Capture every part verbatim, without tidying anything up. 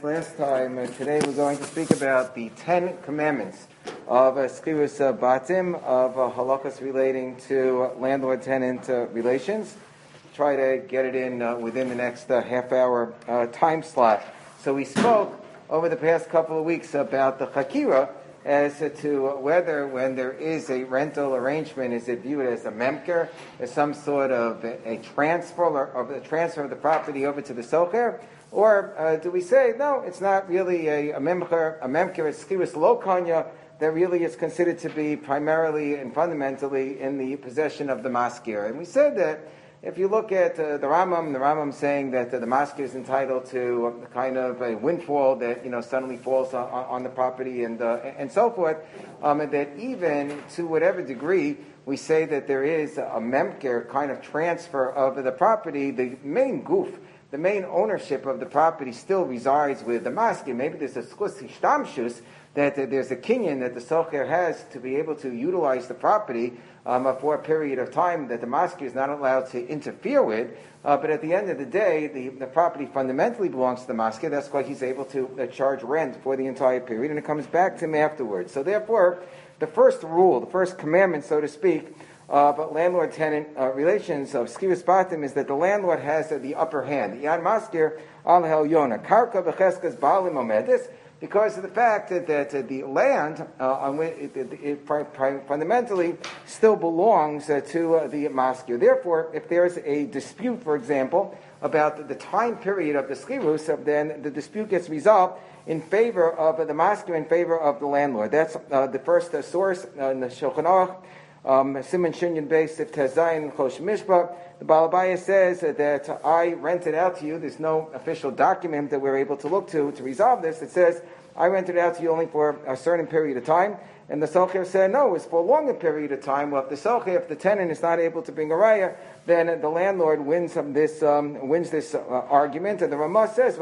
this last time, uh, today we're going to speak about the Ten Commandments of uh, Schirus uh, Batim, of uh, halachas relating to landlord-tenant uh, relations. Try to get it in uh, within the next uh, half-hour uh, time slot. So we spoke over the past couple of weeks about the Chakira as to whether, when there is a rental arrangement, is it viewed as a memker, as some sort of a, a transfer or of the transfer of the property over to the socher, or uh, do we say no? It's not really a, a memker, a memker, a schirus lo kanya that really is considered to be primarily and fundamentally in the possession of the maskir. And we said that if you look at uh, the Rambam, the Rambam saying that uh, the maskir is entitled to a kind of a windfall that, you know, suddenly falls on, on the property and uh, and so forth, um, and that even to whatever degree we say that there is a memker kind of transfer of the property, the main goof, the main ownership of the property still resides with the maskir. Maybe there's a schus hishtamshus, that uh, there's a kinyan that the socher has to be able to utilize the property um, uh, for a period of time that the maskir is not allowed to interfere with, uh, but at the end of the day, the, the property fundamentally belongs to the maskir. That's why he's able to uh, charge rent for the entire period, and it comes back to him afterwards. So therefore, the first rule, the first commandment, so to speak, of landlord-tenant uh, relations of Schirus Batim is that the landlord has uh, the upper hand. Yan maskir al hel yona karka b'cheskas ba'alim omedis, because of the fact that, that uh, the land uh, on which it, it, it pri- pri- fundamentally still belongs uh, to uh, the maskir. Therefore, if there's a dispute, for example, about the, the time period of the schirus, uh, then the dispute gets resolved in favor of uh, the maskir, in favor of the landlord. That's uh, the first uh, source uh, in the Shulchan Aruch. Um, Simon Shinyan Beis Sif Tezayin Chosh Mishpah. The Baal Abayis says that I rented out to you. There's no official document that we're able to look to to resolve this. It says I rented out to you only for a certain period of time, and the socher said no, it's for a longer period of time. Well, if the socher, if the tenant is not able to bring a raya, then the landlord wins this um, wins this uh, argument. And the Ramah says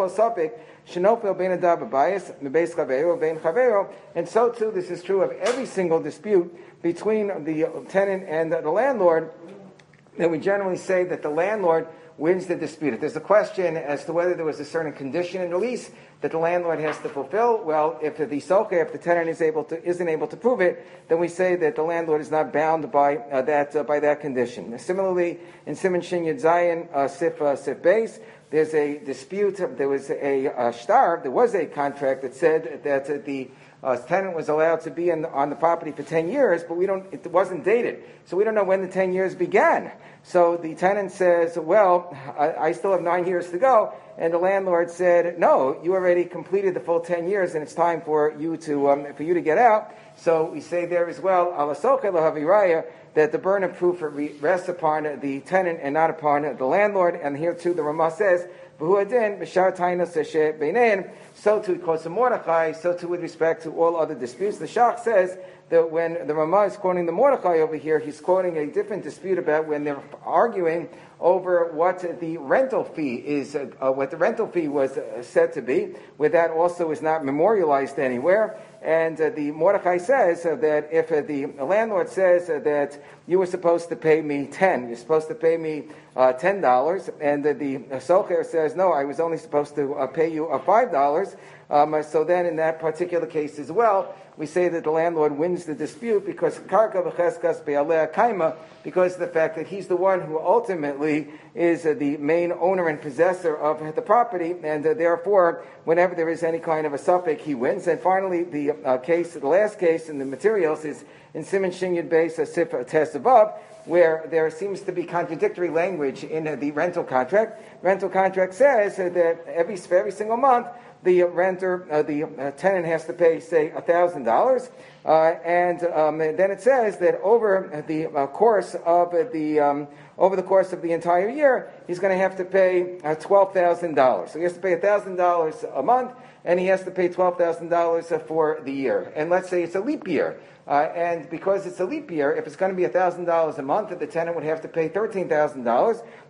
and so too this is true of every single dispute between the tenant and the landlord, that we generally say that the landlord wins the dispute. If there's a question as to whether there was a certain condition in the lease that the landlord has to fulfill, well, if the socher, if the tenant is able to, isn't able to prove it, then we say that the landlord is not bound by uh, that uh, by that condition. Similarly, in Simon Shin Yud Zayin uh, Sif uh, Sif Beis, there's a dispute. There was a uh, shtar. There was a contract that said that uh, the Uh, tenant was allowed to be in, on the property for ten years, but we don't, it wasn't dated. So we don't know when the ten years began. So the tenant says, well, I, I still have nine years to go. And the landlord said, no, you already completed the full ten years and it's time for you to, um, for you to get out. So we say there as well, ala socher lahaviraya, that the burden of proof rests upon the tenant and not upon the landlord. And here too the Ramah says, so too, because of Mordechai, so too with respect to all other disputes. The Shach says that when the Ramah is quoting the Mordechai over here, he's quoting a different dispute about when they're arguing over what the rental fee is, uh, what the rental fee was uh, said to be, where that also is not memorialized anywhere. And uh, the Mordechai says uh, that if uh, the landlord says uh, that you were supposed to pay me ten, you're supposed to pay me uh, ten dollars, and uh, the uh, socher says no, I was only supposed to uh, pay you uh, five dollars. Um, uh, so then, in that particular case as well, we say that the landlord wins the dispute because karka v'cheskas be'aleh kaima, because of the fact that he's the one who ultimately is uh, the main owner and possessor of the property, and uh, therefore, whenever there is any kind of a suffix, he wins. And finally, the uh, case, the last case in the materials is in Simon Shin Yud Beis Sif Tes above, where there seems to be contradictory language in uh, the rental contract. Rental contract says uh, that every for every single month, the renter, uh, the uh, tenant has to pay, say, a thousand dollars, and um, then it says that over the uh, course of uh, the um, over the course of the entire year, he's going to have to pay uh, twelve thousand dollars. So he has to pay a thousand dollars a month, and he has to pay twelve thousand dollars for the year. And let's say it's a leap year. Uh, and because it's a leap year, if it's going to be one thousand dollars a month, the tenant would have to pay thirteen thousand dollars.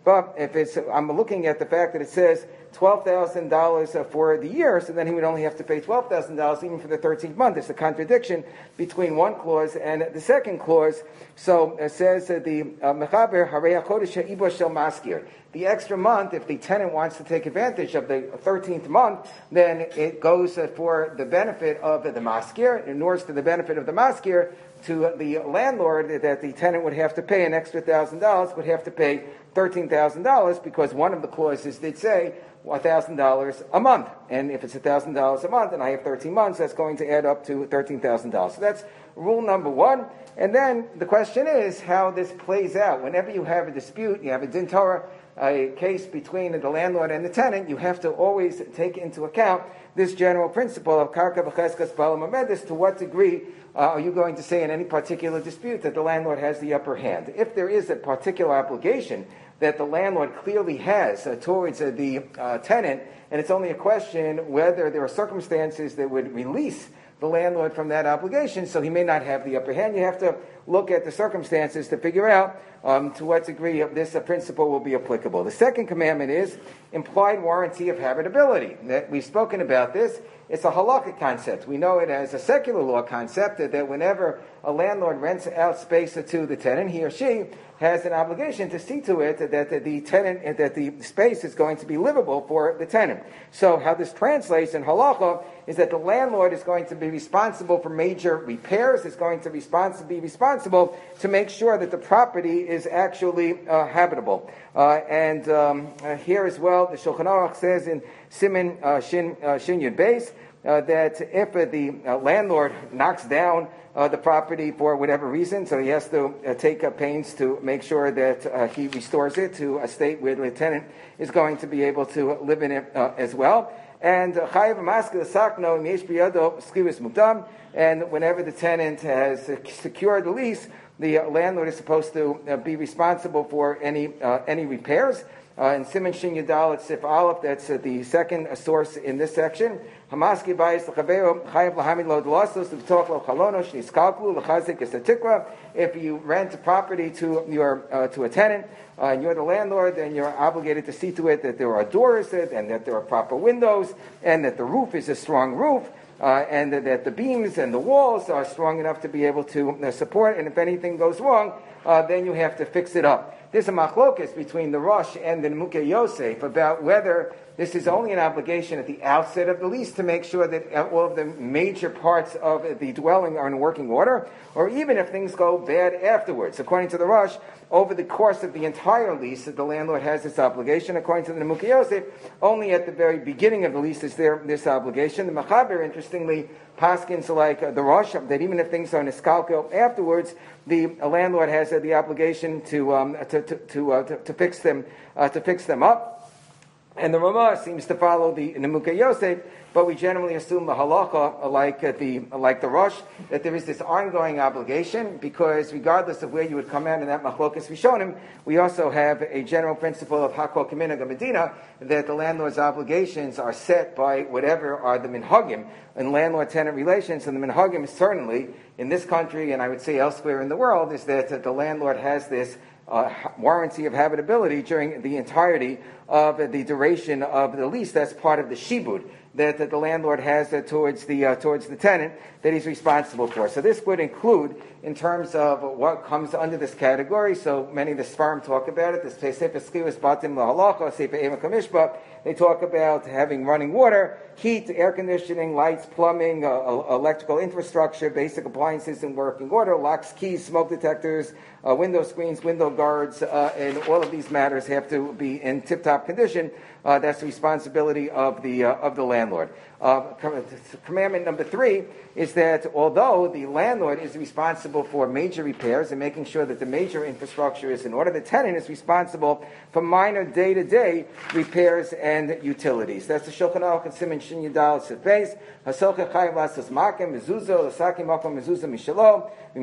But if it's, I'm looking at the fact that it says twelve thousand dollars for the year, so then he would only have to pay twelve thousand dollars even for the thirteenth month. There's a contradiction between one clause and the second clause. So it says uh, the Mechaber Harei HaChodesh Ha'ibor Shel Maskir. The extra month, if the tenant wants to take advantage of the thirteenth month, then it goes uh, for the benefit of the maskir, in order to the benefit of the maskir, to the landlord, that the tenant would have to pay an extra one thousand dollars, would have to pay thirteen thousand dollars, because one of the clauses did say one thousand dollars a month. And if it's one thousand dollars a month and I have thirteen months, that's going to add up to thirteen thousand dollars. So that's rule number one. And then the question is how this plays out. Whenever you have a dispute, you have a din Torah, a case between the landlord and the tenant, you have to always take into account this general principle of karka v'cheskas b'alam amedis. To what degree uh, are you going to say in any particular dispute that the landlord has the upper hand? If there is a particular obligation that the landlord clearly has uh, towards uh, the uh, tenant, and it's only a question whether there are circumstances that would release the landlord from that obligation, so he may not have the upper hand. You have to look at the circumstances to figure out um, to what degree this uh, principle will be applicable. The second commandment is implied warranty of habitability. That we've spoken about this. It's a halakhic concept. We know it as a secular law concept that, that whenever a landlord rents out space to the tenant, he or she has an obligation to see to it that the tenant, that the space is going to be livable for the tenant. So how this translates in halacha is that the landlord is going to be responsible for major repairs, is going to respons- be responsible to make sure that the property is actually uh, habitable. Uh, and um, uh, here as well, the Shulchan Aruch says in Siman uh, Shin, uh, Shin Yud Beis, Uh, that if uh, the uh, landlord knocks down uh, the property for whatever reason, so he has to uh, take uh, pains to make sure that uh, he restores it to a state where the tenant is going to be able to live in it uh, as well. And chayav maskil sakno yesh biyado skivus mukdam. And whenever the tenant has uh, secured the lease, the uh, landlord is supposed to uh, be responsible for any uh, any repairs. Uh, in Siman Shin Yudal, it's Sif Aleph, that's uh, the second uh, source in this section. Hamaski bayis l'chaveo chayav lahamid lo delasos l'v'toch lo chalono shniskalklu l'chazik esatikra. If you rent a property to your uh, to a tenant, uh, and you're the landlord, then you're obligated to see to it that there are doors and that there are proper windows and that the roof is a strong roof. Uh, and that, that the beams and the walls are strong enough to be able to uh, support, and if anything goes wrong, uh, then you have to fix it up. There's a machlokas between the Rosh and the Nemukei Yosef about whether this is only an obligation at the outset of the lease to make sure that all of the major parts of the dwelling are in working order, or even if things go bad afterwards. According to the Rosh, over the course of the entire lease, the landlord has this obligation. According to the Nemukei Yosef, only at the very beginning of the lease is there this obligation. The Mechaber, interestingly, paskins like uh, the Rosh, that even if things are niskalko afterwards, the uh, landlord has uh, the obligation to um, to to to, uh, to to fix them uh, to fix them up. And the Ramah seems to follow the Nemukei Yosef, but we generally assume the halacha, like uh, the like the Rosh, that there is this ongoing obligation, because regardless of where you would come out in that machlokas rishonim, we also have a general principle of hakol k'minhag Medina, that the landlord's obligations are set by whatever are the minhagim in landlord-tenant relations. And the minhagim, certainly in this country, and I would say elsewhere in the world, is that uh, the landlord has this Uh, warranty of habitability during the entirety of uh, the duration of the lease. That's part of the shibud that, that the landlord has uh, towards the uh, towards the tenant that he's responsible for. So this would include, in terms of what comes under this category, so many of the Sfarim talk about it. This Sefer Skivus Batim Lahalacha, Sefer Ema Kamishba, they talk about having running water, heat, air conditioning, lights, plumbing, uh, electrical infrastructure, basic appliances in working order, locks, keys, smoke detectors, uh, window screens, window guards, uh, and all of these matters have to be in tip-top condition. Uh, that's the responsibility of the uh, of the landlord. Uh, commandment number three is that although the landlord is responsible for major repairs and making sure that the major infrastructure is in order, the tenant is responsible for minor day-to-day repairs and utilities. That's the Shulchan Aruch and Siman Shin Yudal Sefbeis. Hasocha Chayav Lasos Makim Mezuzo Lasaki Makom Mezuzah Mishalo. He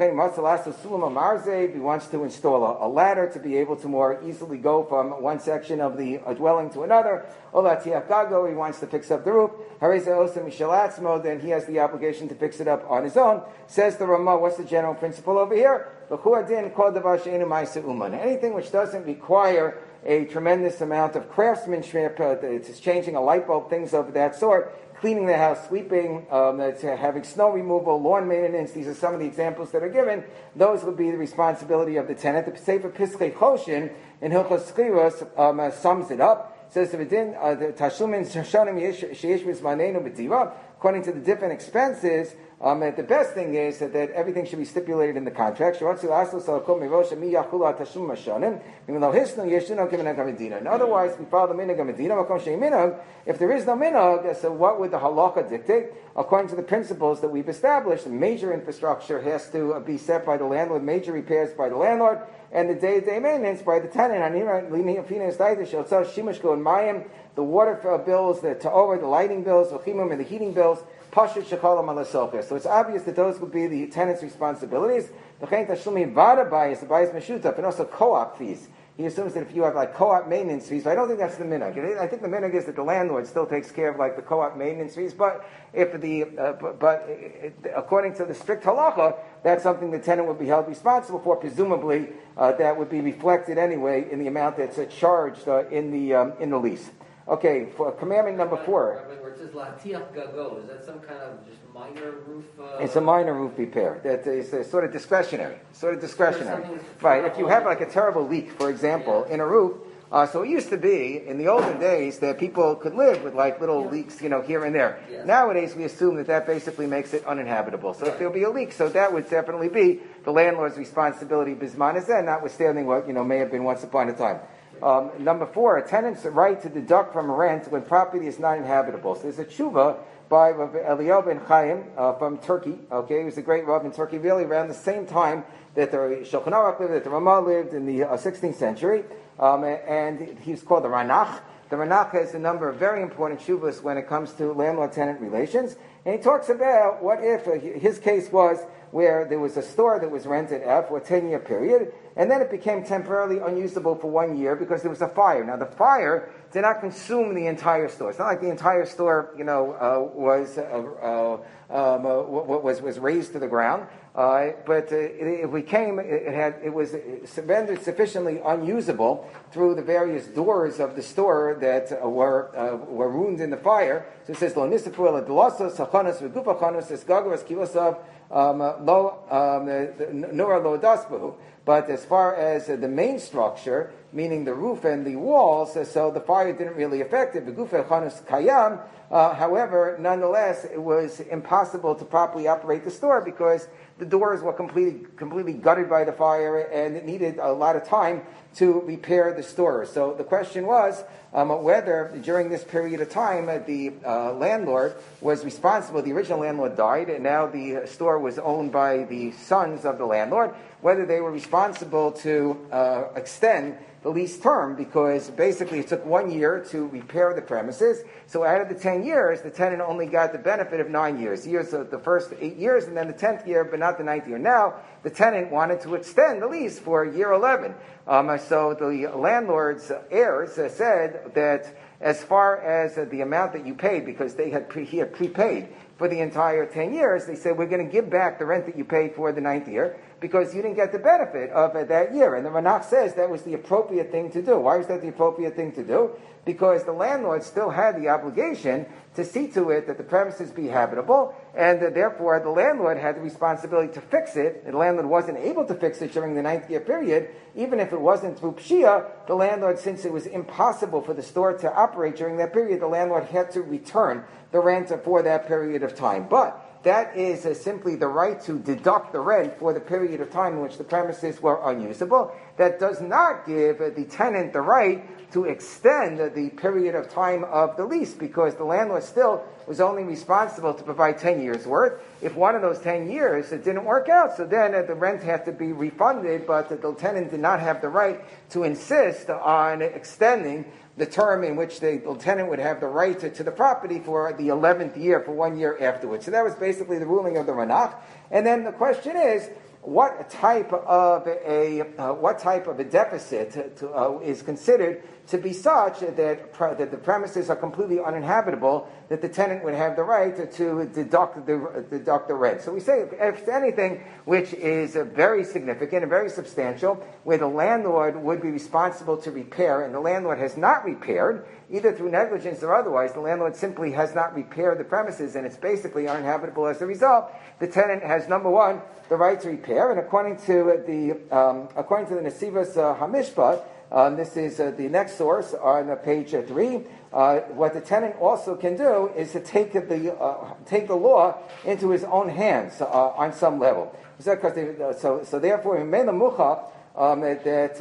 wants to install a, a ladder to be able to more easily go from one section of the uh, dwelling to another. He wants to fix up the roof. Then he has the obligation to fix it up on his own. Says the Ramah, what's the general principle over here? Anything which doesn't require a tremendous amount of craftsmanship. Uh, it's changing a light bulb, things of that sort. Cleaning the house, sweeping, um, it's, uh, having snow removal, lawn maintenance. These are some of the examples that are given. Those would be the responsibility of the tenant. The Sefer Piskei Choshen in Hilchos Schiros um, uh, sums it up. It says the Tashlumin Shonim Sheish Mizmanenu B'Dira. According to the different expenses, um, the best thing is that, that everything should be stipulated in the contract. And otherwise, we follow the minhag of Medina. If there is no minhag, so what would the halacha dictate? According to the principles that we've established, major infrastructure has to be set by the landlord, major repairs by the landlord, and the day-to-day maintenance by the tenant. The water bills, the ta'or, the lighting bills, the chimum, and the heating bills, pashut shekalam alasocher. So it's obvious that those would be the tenant's responsibilities. The chen tashlumi vada bias, the bias meshutaf, and also co-op fees. He assumes that if you have like co-op maintenance fees, but I don't think that's the minhag. I think the minhag is that the landlord still takes care of like the co-op maintenance fees. But if the uh, but, but it, according to the strict halacha, that's something the tenant would be held responsible for. Presumably, uh, that would be reflected anyway in the amount that's uh, charged uh, in the um, in the lease. Okay, for commandment number four. Where it says latiach gago, is that some kind of just minor roof? Uh, it's a minor roof repair. That is uh, sort of discretionary. Sort of discretionary. Right. If you have like a terrible leak, for example, yeah. in a roof, uh, so it used to be in the olden days that people could live with like little yeah. leaks, you know, here and there. Yeah. Nowadays, we assume that that basically makes it uninhabitable. So right. if there'll be a leak, so that would definitely be the landlord's responsibility. Bisman is then, notwithstanding what you know may have been once upon a time. Um, number four, a tenant's right to deduct from rent when property is not inhabitable. So there's a tshuva by Rav Eliyahu ben Chaim uh, from Turkey. Okay, he was a great Rav in Turkey, really around the same time that the Shulchan Aruch lived, that the Ramah lived in the uh, sixteenth century, um, and he's called the Ranach. The Ranach has a number of very important tshuvas when it comes to landlord-tenant relations, and he talks about what if uh, his case was where there was a store that was rented out for a ten-year period, and then it became temporarily unusable for one year because there was a fire. Now, the fire did not consume the entire store. It's not like the entire store, you know, uh, was uh, uh, um, uh, was was razed to the ground. Uh, but uh, it, it became, it, it had, it was rendered sufficiently unusable through the various doors of the store that uh, were uh, were ruined in the fire. So it says, "Lo nisafur la delasos hachanos v'gufa chanos esgagaras kilosav lo nora lo dasbahu." But as far as uh, the main structure, meaning the roof and the walls, uh, so the fire didn't really affect it. V'gufa chanos kayam. Uh, however, nonetheless, it was impossible to properly operate the store because the doors were completely completely gutted by the fire, and it needed a lot of time to repair the store. So the question was um, whether during this period of time uh, the uh, landlord was responsible. The original landlord died, and now the store was owned by the sons of the landlord, whether they were responsible to uh, extend the lease term, because basically it took one year to repair the premises. So out of the ten years, the tenant only got the benefit of nine years. Years of the first eight years, and then the tenth year, but not the ninth year. Now, the tenant wanted to extend the lease for year eleven. Um, so the landlord's heirs uh, said that as far as uh, the amount that you paid, because they had pre- he had prepaid for the entire ten years, they said, we're going to give back the rent that you paid for the ninth year, because you didn't get the benefit of uh, that year. And the Ranach says that was the appropriate thing to do. Why was that the appropriate thing to do? Because the landlord still had the obligation to see to it that the premises be habitable, and uh, therefore the landlord had the responsibility to fix it. The landlord wasn't able to fix it during the ninth year period, even if it wasn't through Pshia. The landlord, since it was impossible for the store to operate during that period, the landlord had to return the rent for that period of time. But that is uh, simply the right to deduct the rent for the period of time in which the premises were unusable. That does not give uh, the tenant the right to extend uh, the period of time of the lease, because the landlord still was only responsible to provide ten years worth. If one of those ten years it didn't work out, so then uh, the rent had to be refunded, but uh, the tenant did not have the right to insist on extending the term in which the, the tenant would have the right to, to the property for the eleventh year, for one year afterwards. So that was basically the ruling of the Ranach. And then the question is, what type of a uh, what type of a deficit to, uh, is considered to be such that, pre- that the premises are completely uninhabitable, that the tenant would have the right to, to deduct, the, deduct the rent. So we say, if it's anything which is uh, very significant and very substantial, where the landlord would be responsible to repair, and the landlord has not repaired, either through negligence or otherwise, the landlord simply has not repaired the premises, and it's basically uninhabitable as a result, the tenant has, number one, the right to repair, and according to the, um, according to the Nesivos uh, Hamishpat, Um, this is uh, the next source on uh, page uh, three. Uh, what the tenant also can do is to take the uh, take the law into his own hands uh, on some level. So, so, so therefore, um, that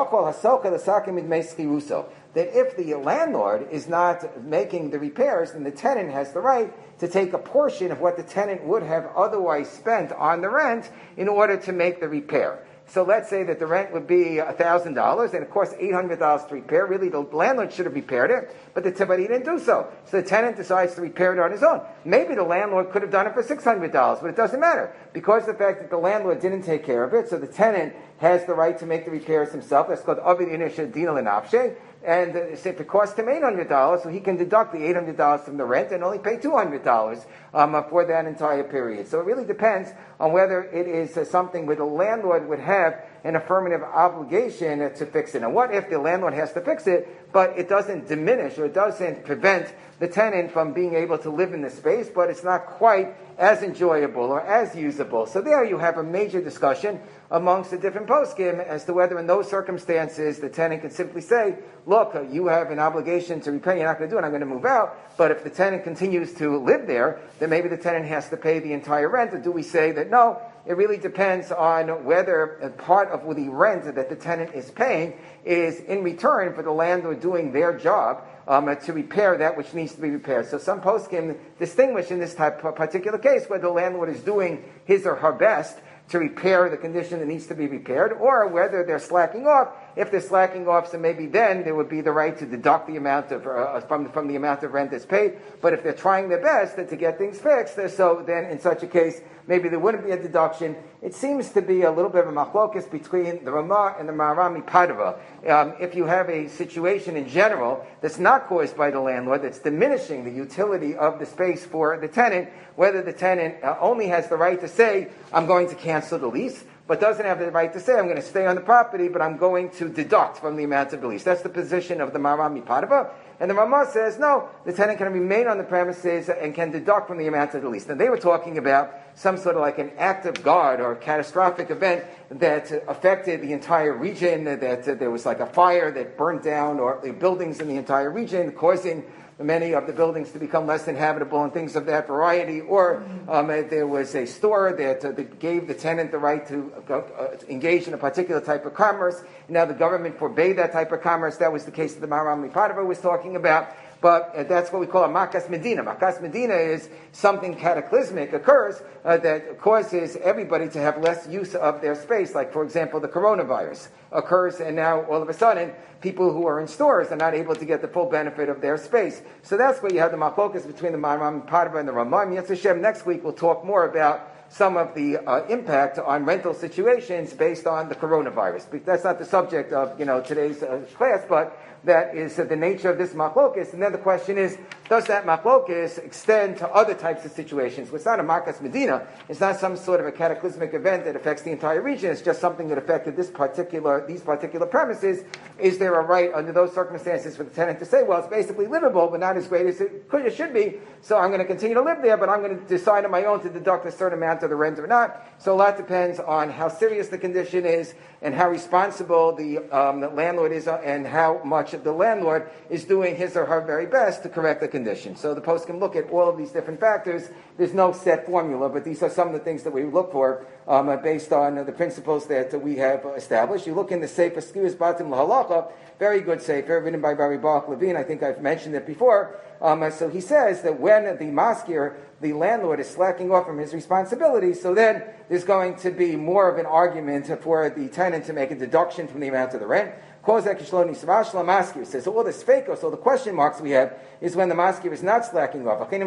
that if the landlord is not making the repairs, then the tenant has the right to take a portion of what the tenant would have otherwise spent on the rent in order to make the repair. So let's say that the rent would be one thousand dollars, and it costs eight hundred dollars to repair. Really, the landlord should have repaired it, but the but he didn't do so. So the tenant decides to repair it on his own. Maybe the landlord could have done it for six hundred dollars, but it doesn't matter. Because of the fact that the landlord didn't take care of it, so the tenant has the right to make the repairs himself. That's called Avid Inisha Dina Lenafshe. And uh, if it costs him eight hundred dollars, so he can deduct the eight hundred dollars from the rent and only pay two hundred dollars um, for that entire period. So it really depends on whether it is uh, something where the landlord would have an affirmative obligation uh, to fix it. And what if the landlord has to fix it, but it doesn't diminish or it doesn't prevent the tenant from being able to live in the space, but it's not quite as enjoyable or as usable. So there you have a major discussion amongst the different poskim as to whether in those circumstances the tenant can simply say, look, you have an obligation to repay, you're not going to do it, I'm going to move out. But if the tenant continues to live there, then maybe the tenant has to pay the entire rent. Or do we say that no, it really depends on whether part of the rent that the tenant is paying is in return for the landlord doing their job um, to repair that which needs to be repaired. So some poskim distinguish in this type of particular case where the landlord is doing his or her best to repair the condition that needs to be repaired, or whether they're slacking off. If they're slacking off, so maybe then there would be the right to deduct the amount of uh, from from the amount of rent that's paid. But if they're trying their best to get things fixed, so then in such a case, maybe there wouldn't be a deduction. It seems to be a little bit of a machlokus between the Ramah and the Maharam Padava. Um, if you have a situation in general that's not caused by the landlord, that's diminishing the utility of the space for the tenant, whether the tenant uh, only has the right to say, I'm going to cancel the lease, but doesn't have the right to say, I'm going to stay on the property, but I'm going to deduct from the amount of the lease. That's the position of the Maharam Padava. And the Ramah says, no, the tenant can remain on the premises and can deduct from the amount of the lease. Now, they were talking about some sort of like an act of God or a catastrophic event that uh, affected the entire region, that uh, there was like a fire that burned down or the buildings in the entire region, causing many of the buildings to become less inhabitable and things of that variety, or um, uh, there was a store that, uh, that gave the tenant the right to uh, uh, engage in a particular type of commerce. Now the government forbade that type of commerce. That was the case that the Maharam Padava was talking about. But uh, that's what we call a makas medina. Makas medina is something cataclysmic occurs uh, that causes everybody to have less use of their space. Like, for example, the coronavirus occurs, and now all of a sudden, people who are in stores are not able to get the full benefit of their space. So that's where you have the machlokas between the Maharam Padava and the Ramah. Yetz Hashem, next week we'll talk more about some of the uh, impact on rental situations based on the coronavirus. But that's not the subject of you know today's uh, class, but that is uh, the nature of this machlokas. And then the question is, does that machlokas extend to other types of situations? Well, it's not a makas medina. It's not some sort of a cataclysmic event that affects the entire region. It's just something that affected this particular, these particular premises. Is there a right under those circumstances for the tenant to say, well, it's basically livable, but not as great as it could, it should be, so I'm going to continue to live there, but I'm going to decide on my own to deduct a certain amount of the rent or not. So a lot depends on how serious the condition is and how responsible the, um, the landlord is uh, and how much the landlord is doing his or her very best to correct the condition. So the post can look at all of these different factors. There's no set formula, but these are some of the things that we look for um, uh, based on uh, the principles that uh, we have uh, established. You look in the Sefer Skiris Batim L'Halacha, very good Sefer, written by Rabbi Baruch Levine. I think I've mentioned it before. Um, uh, so he says that when the maskir, the landlord, is slacking off from his responsibilities, so then there's going to be more of an argument for the tenant to make a deduction from the amount of the rent. Says, so all the fakos, all the question marks we have is when the maskir is not slacking off. But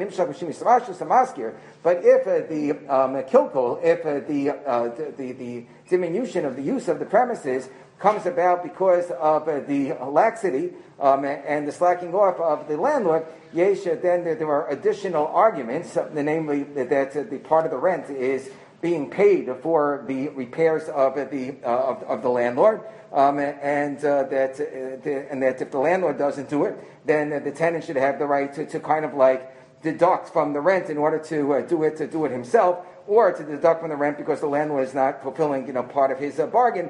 if uh, the um, kilkul, if uh, the, uh, the, the the diminution of the use of the premises comes about because of uh, the laxity um, and the slacking off of the landlord, Yesha, then there, there are additional arguments, uh, namely that uh, the part of the rent is being paid for the repairs of the uh, of, of the landlord, um, and uh, that uh, the, and that if the landlord doesn't do it, then uh, the tenant should have the right to, to kind of like deduct from the rent in order to uh, do it to do it himself, or to deduct from the rent because the landlord is not fulfilling, you know, part of his uh, bargain.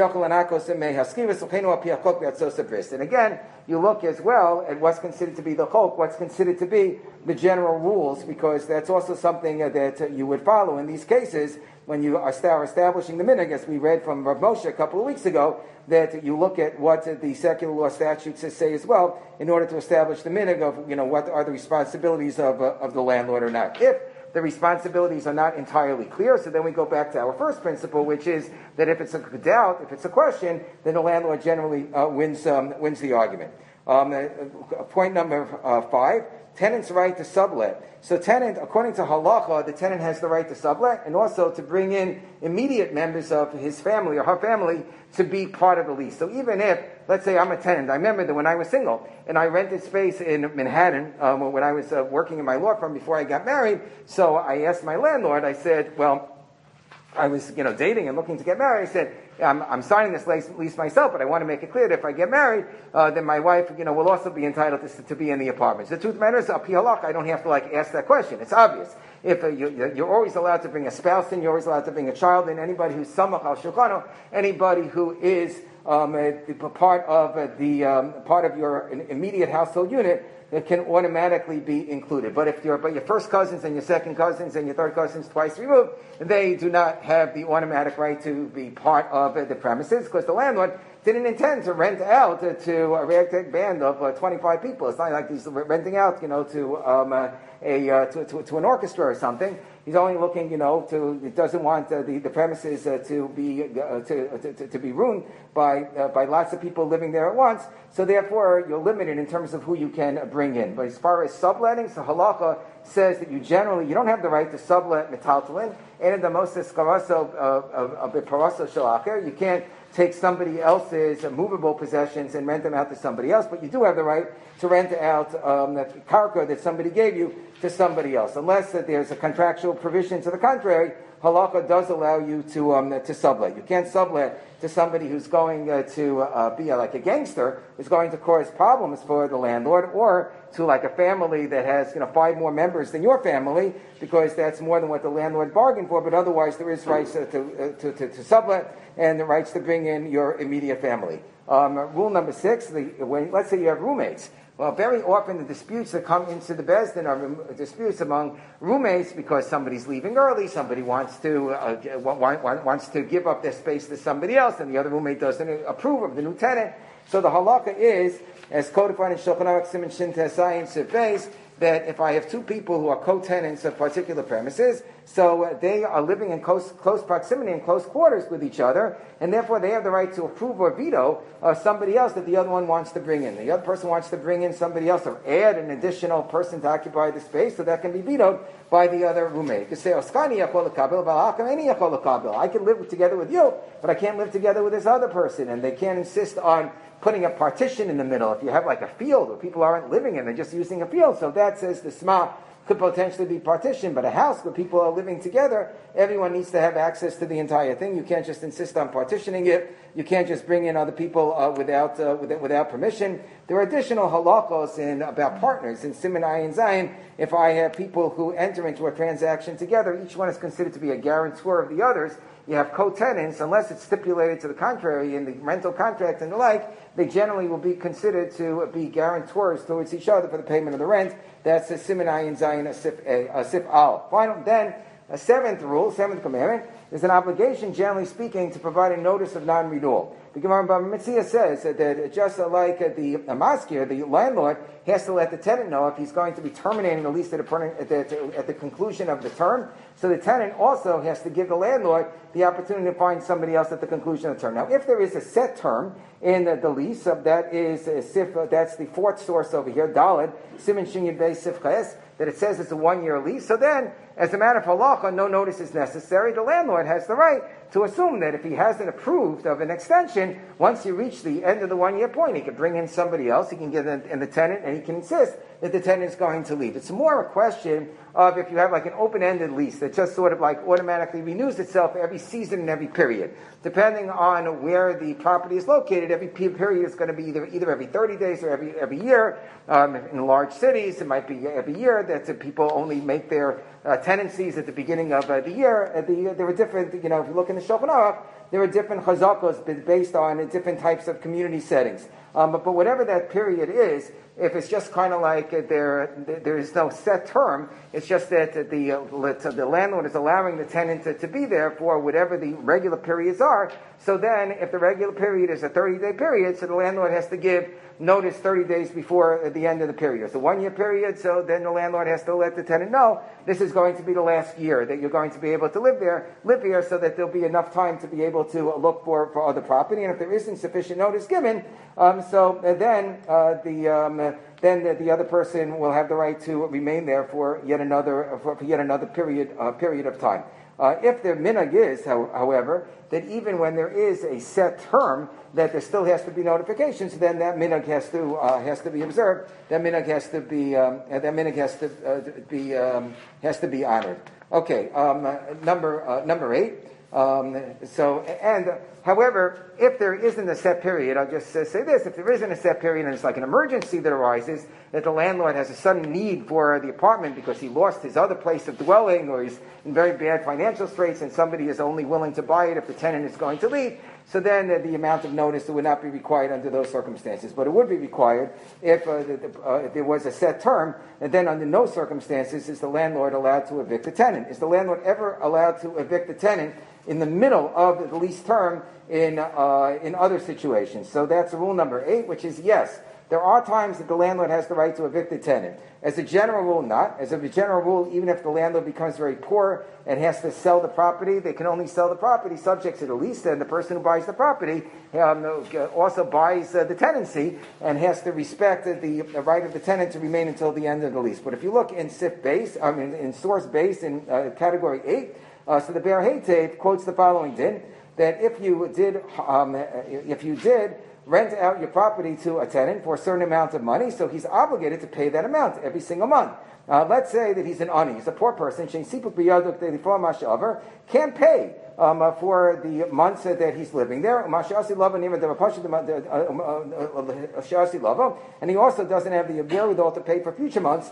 And again, you look as well at what's considered to be the chok, what's considered to be the general rules, because that's also something uh, that uh, you would follow in these cases when you are establishing the minhag, as we read from Rav Moshe a couple of weeks ago, that you look at what uh, the secular law statutes say as well in order to establish the minhag of, you know, what are the responsibilities of uh, of the landlord or not. If the responsibilities are not entirely clear, so then we go back to our first principle, which is that if it's a doubt, if it's a question, then the landlord generally uh, wins um, wins the argument. Um, uh, point number uh, five, tenant's right to sublet. So tenant, according to halacha, the tenant has the right to sublet and also to bring in immediate members of his family or her family to be part of the lease. So even if, let's say I'm a tenant, I remember that when I was single and I rented space in Manhattan um, when I was uh, working in my law firm before I got married, so I asked my landlord, I said, well, I was, you know, dating and looking to get married. I said, I'm, I'm signing this lease, lease myself, but I want to make it clear that if I get married, uh, then my wife, you know, will also be entitled to, to be in the apartments. The truth matters, up halakha, I don't have to like ask that question. It's obvious. If uh, you, you're always allowed to bring a spouse in, you're always allowed to bring a child in. Anybody who's samach al shulchano, anybody who is um, a, a part of uh, the um, part of your immediate household unit, that can automatically be included. But if you're, but your first cousins and your second cousins and your third cousins twice removed, they do not have the automatic right to be part of uh, the premises because the landlord didn't intend to rent out uh, to a ragtag band of uh, twenty-five people. It's not like he's renting out, you know, to um, uh, a uh, to, to, to an orchestra or something. He's only looking, you know, to, he doesn't want uh, the, the premises uh, to be uh, to, to to be ruined by uh, by lots of people living there at once. So therefore, you're limited in terms of who you can bring in. But as far as subletting, so halacha says that you generally, you don't have the right to sublet metaltalin, and in the most escaraso of a paraso shalacher, you can't take somebody else's movable possessions and rent them out to somebody else, but you do have the right to rent out um, the karka that somebody gave you to somebody else. Unless that there's a contractual provision to the contrary, halakha does allow you to um, to sublet. You can't sublet to somebody who's going uh, to uh, be a, like a gangster, who's going to cause problems for the landlord, or to like a family that has, you know, five more members than your family, because that's more than what the landlord bargained for. But otherwise, there is rights uh, to, uh, to, to to sublet and the rights to bring in your immediate family. Um, rule number six: the, when let's say you have roommates. Well, very often the disputes that come into the Bezdin are disputes among roommates because somebody's leaving early, somebody wants to uh, wants to give up their space to somebody else, and the other roommate doesn't approve of the new tenant. So the halakha is, as codified in Shulchan Aruch Siman Shin Tesayin Sif Beis, that if I have two people who are co-tenants of particular premises, so uh, they are living in close, close proximity and close quarters with each other, and therefore they have the right to approve or veto uh, somebody else that the other one wants to bring in. The other person wants to bring in somebody else or add an additional person to occupy the space, so that can be vetoed by the other roommate. You could say, Oskani yachol lekabil, v'alakam yachol lekabil. I can live together with you, but I can't live together with this other person, and they can't insist on putting a partition in the middle. If you have like a field where people aren't living in, they're just using a field. So that says the Sma could potentially be partitioned, but a house where people are living together, everyone needs to have access to the entire thing. You can't just insist on partitioning it. You can't just bring in other people uh, without, uh, without without permission. There are additional halachos in about partners in Siman Ayin Zayin. If I have people who enter into a transaction together, each one is considered to be a guarantor of the others. You have co-tenants, unless it's stipulated to the contrary in the rental contract and the like, they generally will be considered to be guarantors towards each other for the payment of the rent. That's a Siman Ayin Zayin, a Sif, a Sif Al. Final, then, a seventh rule, seventh commandment, is an obligation, generally speaking, to provide a notice of non-renewal. The Gemara Bava Metzia says that just like the maskir, the landlord has to let the tenant know if he's going to be terminating the lease at the, at the, at the conclusion of the term. So the tenant also has to give the landlord the opportunity to find somebody else at the conclusion of the term. Now, if there is a set term in the, the lease, uh, that is uh, sif, uh, that's the fourth source over here, Daled, Siman Shin Yud Beis Sif Ches, that it says it's a one-year lease. So then, as a matter of halacha, no notice is necessary. The landlord has the right to assume that if he hasn't approved of an extension, once you reach the end of the one-year point, he can bring in somebody else, he can get in, in the tenant, and he can insist that the tenant is going to leave. It's more a question of if you have like an open-ended lease that just sort of like automatically renews itself every season and every period. Depending on where the property is located, every period is going to be either either every thirty days or every every year. Um, in large cities, it might be every year that uh, people only make their uh, tenancies at the beginning of uh, the year. Uh, the, there are different, you know, if you look in the Shulchan Aruch, there are different chazakos based on uh, different types of community settings. Um, but, but whatever that period is, if it's just kind of like uh, there, there is no set term, it's just that the uh, the landlord is allowing the tenant to, to be there for whatever the regular periods are. So then, if the regular period is a thirty-day period, so the landlord has to give notice thirty days before the end of the period. It's a one-year period, so then the landlord has to let the tenant know this is going to be the last year that you're going to be able to live there, live here, so that there'll be enough time to be able to look for, for other property. And if there isn't sufficient notice given, um, so then uh, the um, uh, then the, the other person will have the right to remain there for yet another for, for yet another period uh, period of time. Uh, if the minhag is, however, that even when there is a set term, that there still has to be notifications, then that minhag has to uh, has to be observed. That minhag has to be um, that minhag has to uh, be um, has to be honored. Okay, um, uh, number uh, number eight. Um, so, and uh, however, if there isn't a set period, I'll just uh, say this: if there isn't a set period and it's like an emergency that arises, that the landlord has a sudden need for the apartment because he lost his other place of dwelling, or he's in very bad financial straits, and somebody is only willing to buy it if the tenant is going to leave, so then uh, the amount of notice would not be required under those circumstances. But it would be required if, uh, the, the, uh, if there was a set term, and then under no circumstances is the landlord allowed to evict the tenant. Is the landlord ever allowed to evict the tenant in the middle of the lease term in uh, in other situations? So that's rule number eight, which is yes. There are times that the landlord has the right to evict the tenant. As a general rule, not. As a general rule, even if the landlord becomes very poor and has to sell the property, they can only sell the property subject to the lease, and the person who buys the property um, also buys uh, the tenancy and has to respect the, the right of the tenant to remain until the end of the lease. But if you look in S I F base, I mean in source base in uh, category eight, uh, so the Be'er Heitev quotes the following din, that if you did, um, if you did rent out your property to a tenant for a certain amount of money, so he's obligated to pay that amount every single month. Uh, let's say that he's an ani, he's a poor person, can't pay um, uh, for the months uh, that he's living there, and he also doesn't have the wherewithal to pay for future months.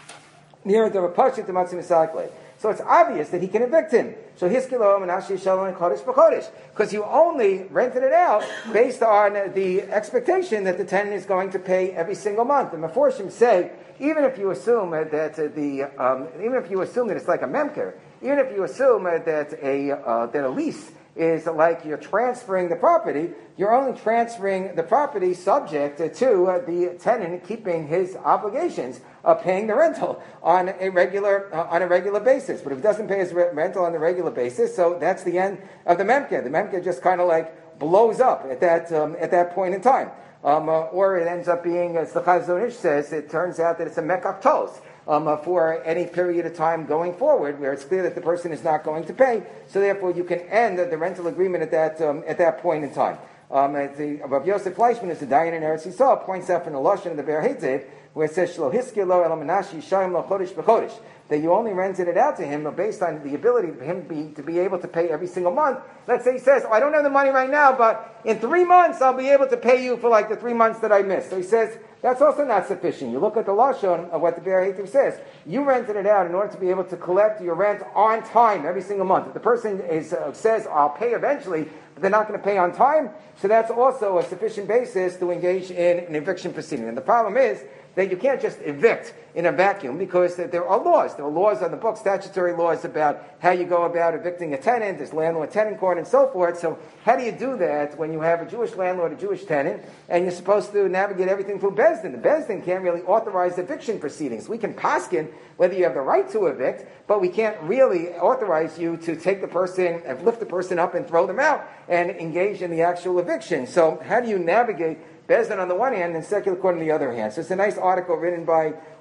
So it's obvious that he can evict him. So his because you only rented it out based on the expectation that the tenant is going to pay every single month. The Meforshim say, even if you assume that the um, even if you assume that it's like a memker, even if you assume that a uh, that a lease is like you're transferring the property, you're only transferring the property subject to uh, the tenant keeping his obligations of paying the rental on a regular uh, on a regular basis. But if he doesn't pay his re- rental on a regular basis, so that's the end of the memker. The memker just kind of like blows up at that um, at that point in time. Um, uh, or it ends up being, as the Chazon Ish says, it turns out that it's a mekach tos. Um, uh, for any period of time going forward, where it's clear that the person is not going to pay, so therefore you can end the, the rental agreement at that um, at that point in time. Um, the Rav Yosef Fleischman, is the Dayan in Eretz Yisrael, points out from the Lashon of the Be'er Heitev, where it says Shlo hiskir lo el menashi shayim lo chodesh b'chodesh, that you only rented it out to him based on the ability for him be, to be able to pay every single month. Let's say he says, oh, I don't have the money right now, but in three months I'll be able to pay you for like the three months that I missed. So he says, that's also not sufficient. You look at the Lashon of what the Be'er Heitev says. You rented it out in order to be able to collect your rent on time every single month. If the person is, uh, says, I'll pay eventually, but they're not going to pay on time, so that's also a sufficient basis to engage in an eviction proceeding. And the problem is that you can't just evict in a vacuum, because there are laws. There are laws on the book, statutory laws about how you go about evicting a tenant. There's landlord-tenant court and so forth. So how do you do that when you have a Jewish landlord, a Jewish tenant, and you're supposed to navigate everything through Beis Din? The Beis Din can't really authorize eviction proceedings. We can paskin whether you have the right to evict, but we can't really authorize you to take the person and lift the person up and throw them out and engage in the actual eviction. So how do you navigate Beis Din on the one hand and secular court on the other hand? So it's a nice article written by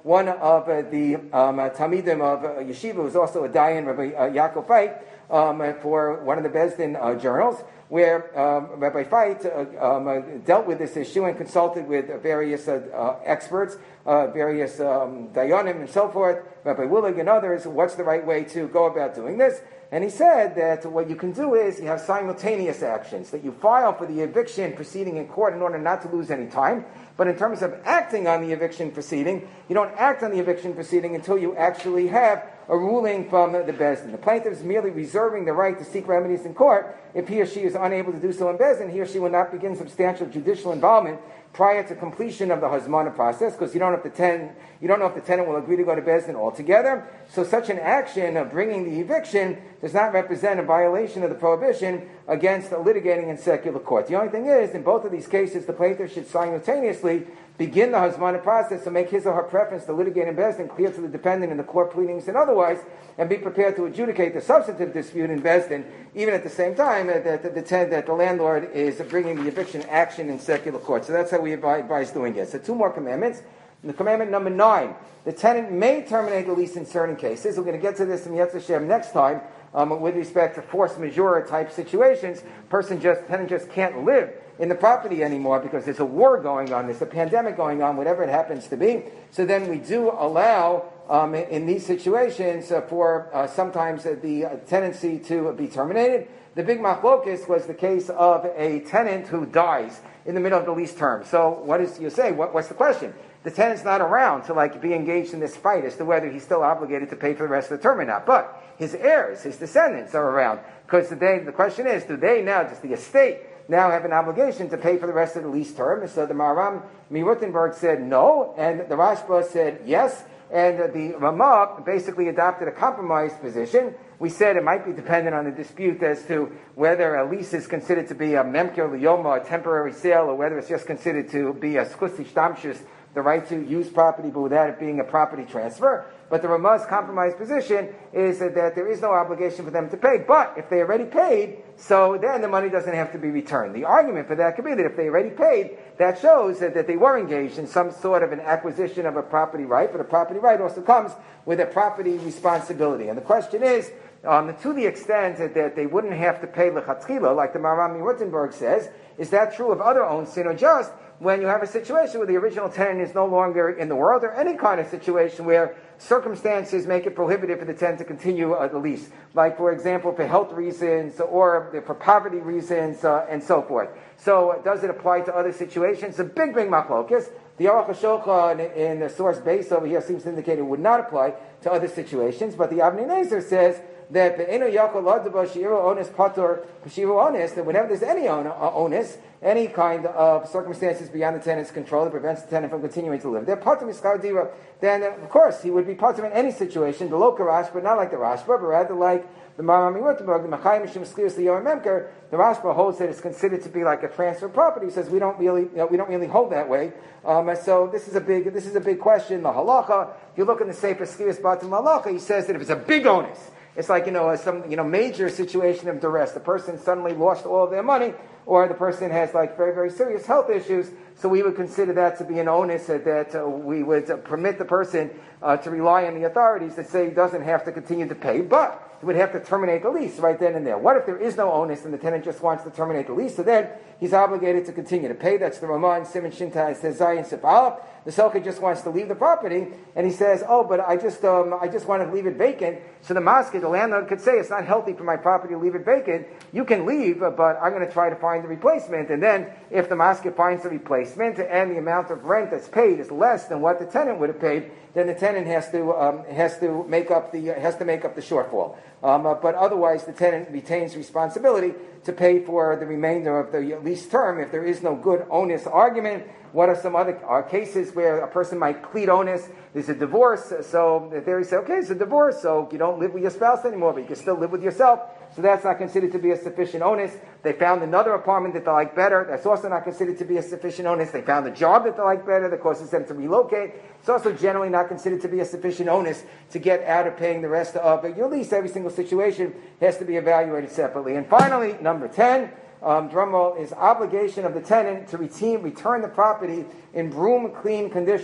one of uh, the um, uh, Talmidim of uh, Yeshiva, who was also a Dayan, Rabbi uh, Yaakov Feit, um, for one of the Bezdin uh, journals, where um, Rabbi Feit uh, um, uh, dealt with this issue and consulted with various uh, uh, experts, uh, various um, Dayanim and so forth, Rabbi Willig and others, what's the right way to go about doing this. And he said that what you can do is you have simultaneous actions, that you file for the eviction proceeding in court in order not to lose any time. But in terms of acting on the eviction proceeding, you don't act on the eviction proceeding until you actually have a ruling from the Bezdin. The plaintiff is merely reserving the right to seek remedies in court. If he or she is unable to do so in Bezdin, he or she will not begin substantial judicial involvement prior to completion of the Hazmana process, because you don't know if the tenant, you don't know if the tenant will agree to go to Bezdin altogether. So such an action of bringing the eviction does not represent a violation of the prohibition against litigating in secular court. The only thing is, in both of these cases, the plaintiff should simultaneously begin the Hazmana process and make his or her preference to litigate in Bezdin clear to the dependent in the court pleadings and otherwise, and be prepared to adjudicate the substantive dispute in Bezdin, even at the same time that, that, the, that the landlord is bringing the eviction action in secular court. So that's how we advise doing it. So two more commandments. The commandment number nine, the tenant may terminate the lease in certain cases. We're going to get to this in Yetzer Shem next time um, with respect to force majeure type situations. Person just, tenant just can't live in the property anymore because there's a war going on, there's a pandemic going on, whatever it happens to be. So then we do allow um, in, in these situations uh, for uh, sometimes uh, the uh, tenancy to uh, be terminated. The big machlokus was the case of a tenant who dies in the middle of the lease term. So what is you say? What, what's the question? The tenant's not around to like be engaged in this fight as to whether he's still obligated to pay for the rest of the term or not. But his heirs, his descendants are around. Because today the question is, do they now, just the estate, now have an obligation to pay for the rest of the lease term? And so the Maharam Mirutenberg said no, and the Rashba said yes, and the Ramah basically adopted a compromised position. We said it might be dependent on the dispute as to whether a lease is considered to be a memker liyoma, a temporary sale, or whether it's just considered to be a skusish damshus, the right to use property but without it being a property transfer. But the Ramah's compromised position is that there is no obligation for them to pay. But if they already paid, so then the money doesn't have to be returned. The argument for that could be that if they already paid, that shows that, that they were engaged in some sort of an acquisition of a property right. But a property right also comes with a property responsibility. And the question is, um, to the extent that, that they wouldn't have to pay lechatchila, like the Maharam Mirutenberg says, is that true of other own sin or just when you have a situation where the original tenant is no longer in the world, or any kind of situation where circumstances make it prohibited for the tenant to continue uh, the lease, like for example for health reasons or for poverty reasons uh, and so forth. So uh, does it apply to other situations? A big, big machlokas. The Aruch HaShulchan in, in the source base over here seems to indicate it would not apply to other situations, but the Avnei Nezer says that the Eno Yakol Ladaba Shiru Onus Patur Shiru Onus, that whenever there's any on, uh, onus, any kind of circumstances beyond the tenant's control that prevents the tenant from continuing to live there, Patur Miskar Dira, then uh, of course he would be Patur in any situation, the local Rashba, not like the Rashba, but rather like the Maharam Mirutenberg, the Machayim Mishim Sklius the Yom Memker. The Rashba holds that it's considered to be like a transfer of property. He says we don't really, you know, we don't really hold that way. Um, so this is a big, this is a big question. The halacha, if you look in the Sefer Sklius Batim Halacha, he says that if it's a big onus, it's like, you know, some, you know, major situation of duress. The person suddenly lost all of their money, or the person has like very, very serious health issues. So we would consider that to be an onus that, that uh, we would uh, permit the person uh, to rely on the authorities that say he doesn't have to continue to pay, but he would have to terminate the lease right then and there. What if there is no onus and the tenant just wants to terminate the lease? So then he's obligated to continue to pay. That's the Ramah and Simon Shintai says Zayin Sipalap. The Soka just wants to leave the property, and he says, "Oh, but I just, um, I just want to leave it vacant." So the masker, the landlord, could say, "It's not healthy for my property to leave it vacant. You can leave, but I'm going to try to find a replacement." And then, if the masker finds a replacement and the amount of rent that's paid is less than what the tenant would have paid, then the tenant has to um, has to make up the uh, has to make up the shortfall. Um, uh, but otherwise, the tenant retains responsibility to pay for the remainder of the lease term if there is no good onus argument. What are some other uh, cases where a person might plead onus? There's a divorce, so there you say, okay, it's a divorce, so you don't live with your spouse anymore, but you can still live with yourself. So that's not considered to be a sufficient onus. They found another apartment that they like better. That's also not considered to be a sufficient onus. They found a job that they like better that causes them to relocate. It's also generally not considered to be a sufficient onus to get out of paying the rest of your lease. Every single situation has to be evaluated separately. And finally, number ten, um, drum roll, is obligation of the tenant to retain, return the property in broom clean condition.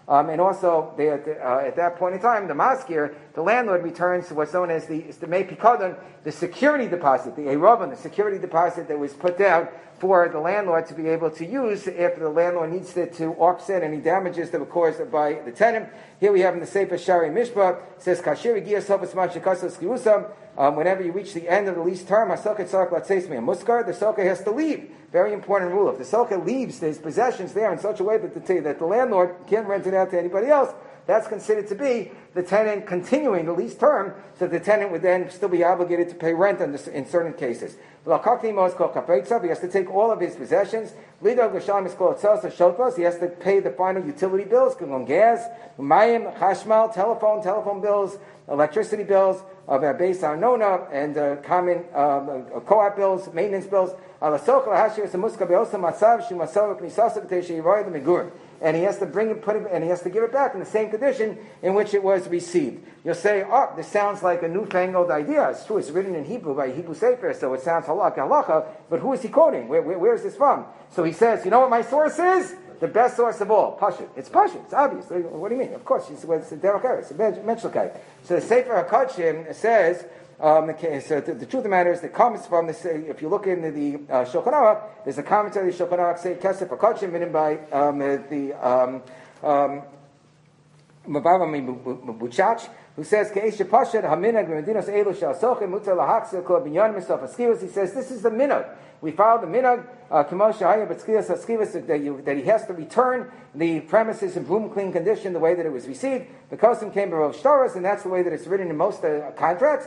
Um, and also, they, at, the, uh, at that point in time, the maskir, the landlord returns to what's known as the, the mei pikadon, the security deposit, the erovon, the security deposit that was put down for the landlord to be able to use if the landlord needs it to offset any damages that were caused by the tenant. Here we have in the Sefer Shari Mishpah, it says, Kashir Giyas Hopasman Shekasas Kirusam, Um, whenever you reach the end of the lease term, the soka has to leave. Very important rule. If the soka leaves his possessions there in such a way that the, that the landlord can't rent it out to anybody else, that's considered to be the tenant continuing the lease term, so the tenant would then still be obligated to pay rent in, this, in certain cases. He has to take all of his possessions. He has to pay the final utility bills, gas, mayim, chashmal, telephone, telephone bills, electricity bills, of uh, base arnona and uh, common um, uh, co-op bills, maintenance bills. And he has to bring it, put it, and he has to give it back in the same condition in which it was received. You'll say, "Oh, this sounds like a newfangled idea." It's true; it's written in Hebrew by a Hebrew Sefer, so it sounds halakha halacha. But who is he quoting? Where, where, where is this from? So he says, "You know what my source is? The best source of all, Pashut. It's Pashut. It's obvious. What do you mean? Of course, it's, it's a derech eretz, it's a menshulkai." So the Sefer HaKodshim says. Um, okay, so the, the truth of the matter is that comes from this. Uh, if you look into the uh, Shulchan Aruch, there's a commentary of Shulchan Aruch say Kesef HaKodshim written by um, uh, the um, um, Mabava Buchach, who says Keisha Pashat Haminag Medinos Elu Shal Sochem Mutar Lahaksil Kol Binyan Misof Askivas. He says this is the minhag. We follow the minhag Kemo Shahaya B'Tzkiyas Askivas that you that he has to return the premises in broom clean condition the way that it was received. The Kosim came Barov Shtaras, and that's the way that it's written in most uh, contracts.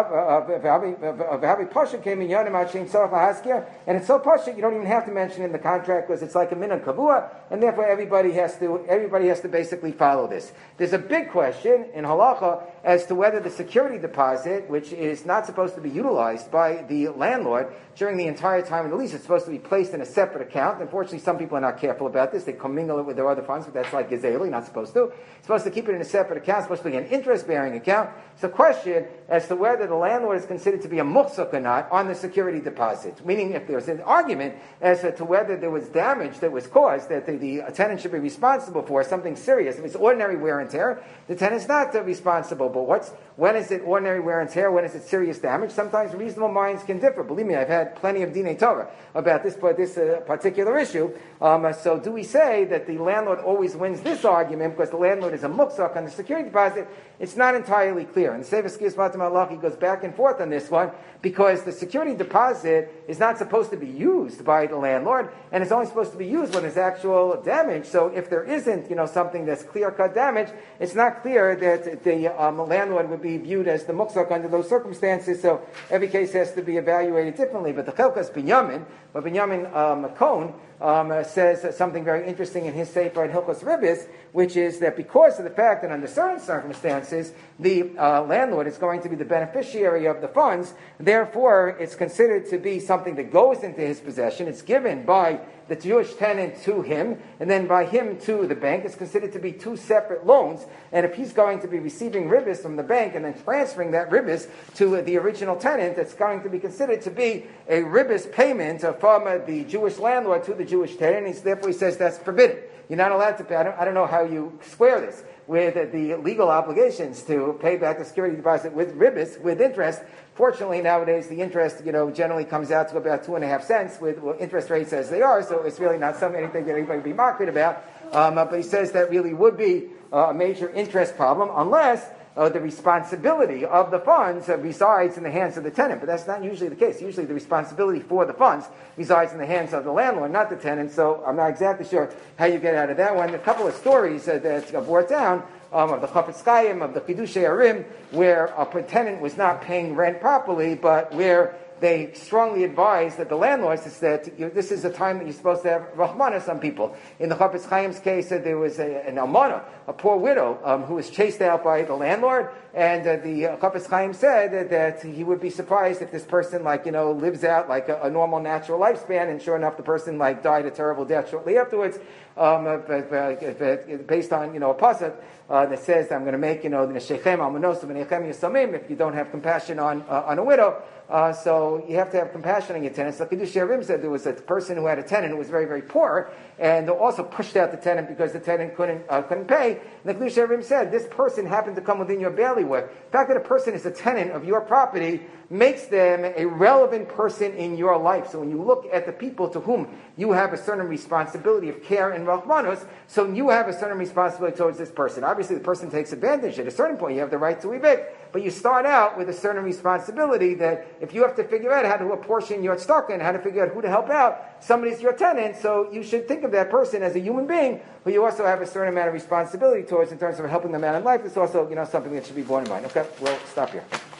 Vahavi Pashat came in Yonim Hashem Tzarach Lahaskia, and it's so Pashat you don't even have to mention it in the contract because it's like a minhag kavua, and therefore everybody has to everybody has to basically follow this. There's a big question in halacha as to whether the security deposit, which is not supposed to be utilized by the landlord during the entire time of the lease, it's supposed to be placed in a separate account. Unfortunately, some people are not careful about this. They commingle it with their other funds, but that's like Gazelle, not supposed to. It's supposed to keep it in a separate account. It's supposed to be an interest-bearing account. It's a question as to whether the landlord is considered to be a muhsuk or not on the security deposit. Meaning, if there's an argument as to whether there was damage that was caused that the, the tenant should be responsible for, something serious. If it's ordinary wear and tear, the tenant's not uh, responsible. But what's when is it ordinary wear and tear? When is it serious damage? Sometimes reasonable minds can differ. Believe me, I've had plenty of Dinei Torah about this, this uh, particular issue. Um, so do we say that the landlord always wins this argument because the landlord is a muksak on the security deposit? It's not entirely clear. And the Sefer Skiyas Batim Halacha goes back and forth on this one because the security deposit is not supposed to be used by the landlord, and it's only supposed to be used when there's actual damage. So if there isn't, you know, something that's clear-cut damage, it's not clear that the um, landlord would be viewed as the muksak under those circumstances. So every case has to be evaluated differently. But the Chelkas Binyamin, but Binyamin um, Cohn, Um, uh, says uh, something very interesting in his Sefer in Hilchos Ribbis, which is that because of the fact that under certain circumstances the uh, landlord is going to be the beneficiary of the funds, therefore it's considered to be something that goes into his possession. It's given by the Jewish tenant to him, and then by him to the bank. It's considered to be two separate loans, and if he's going to be receiving ribbis from the bank and then transferring that ribbis to uh, the original tenant, it's going to be considered to be a ribbis payment uh, from uh, the Jewish landlord to the Jewish tenant. He's, therefore he says that's forbidden. You're not allowed to pay. I don't, I don't know how you square this with uh, the legal obligations to pay back the security deposit with ribbis, with interest. Fortunately, nowadays, the interest, you know, generally comes out to about two and a half cents with well, interest rates as they are, so it's really not something anything that anybody would be market about. Um, uh, but he says that really would be uh, a major interest problem unless uh, the responsibility of the funds uh, resides in the hands of the tenant. But that's not usually the case. Usually the responsibility for the funds resides in the hands of the landlord, not the tenant, so I'm not exactly sure how you get out of that one. A couple of stories uh, that are brought down Um, of the Chafetz Chaim, of the Chidushei Arim, where a tenant was not paying rent properly, but where they strongly advised that the landlords said, you know, this is a time that you're supposed to have rahmanas on people. In the Chafetz Chaim's case, uh, there was a, an almana, a poor widow, um, who was chased out by the landlord, and uh, the uh, Chafetz Chaim said uh, that he would be surprised if this person, like, you know, lives out like a, a normal natural lifespan, and sure enough, the person, like, died a terrible death shortly afterwards, um, uh, but, uh, based on, you know, a pasuk, uh, that says, I'm going to make, you know, the Neshechem, Almanos, V'nechem Yisomim, if you don't have compassion on, uh, on a widow. Uh, so you have to have compassion on your tenants. Like Kiddush Yerim said, there was a person who had a tenant who was very, very poor, and they also pushed out the tenant because the tenant couldn't uh, couldn't pay. And the Kiddush Yerim said, this person happened to come within your bailiwick. The fact that a person is a tenant of your property makes them a relevant person in your life. So when you look at the people to whom you have a certain responsibility of care and rahmanos, so you have a certain responsibility towards this person. Obviously, the person takes advantage. At a certain point, you have the right to evict, but you start out with a certain responsibility that if you have to figure out how to apportion your stock and how to figure out who to help out, somebody's your tenant, so you should think of that person as a human being who you also have a certain amount of responsibility towards in terms of helping them out in life. It's also, you know, something that should be borne in mind. Okay, we'll stop here.